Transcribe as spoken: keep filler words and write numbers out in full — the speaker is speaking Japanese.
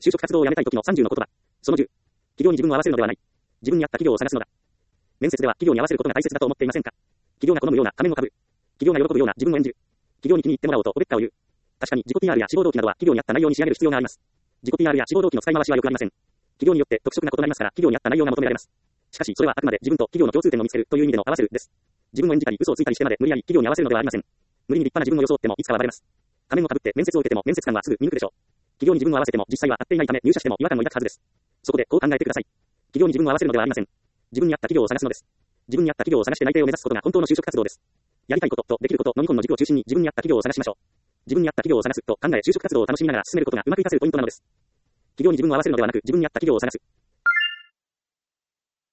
就職活動をやめたい時のさんじゅうの言葉。そのじゅう。企業に自分を合わせるのではない。自分に合った企業を探すのだ。面接では企業に合わせることが大切だと思っていませんか？企業が好むような仮面をかぶる。企業が喜ぶような自分を演じる。企業に気に入ってもらおうとおべっかを言う。確かに自己 ピーアール や志望動機などは企業に合った内容に仕上げる必要があります。自己 ピーアール や志望動機の使い回しは良くありません。企業によって特色が異なりますから企業に合った内容が求められます。しかしそれはあくまで自分と企業の共通点を見つけるという意味での合わせるです。自分を演じたり嘘をついたりしてまで無理やり企業に合わせるのではありません。無理に立派な自分を装ってもいつかはバレます。仮面をかぶって面接を受けても面接官はすぐ見抜くでしょう。企業に自分を合わせても実際は合っていないため入社しても違和感を抱くはずです。そこでこう考えてください。企業に自分を合わせるのではありません。自分に合った企業を探すのです。自分に合った企業を探して内定を目指すことが本当の就職活動です。やりたいこととできることのにほんの軸を中心に自分に合った企業を探しましょう。自分に合った企業を探すと考え就職活動を楽しみながら進めることがうまくいかせるポイントなのです。企業に自分を合わせるのではなく自分に合った企業を探す。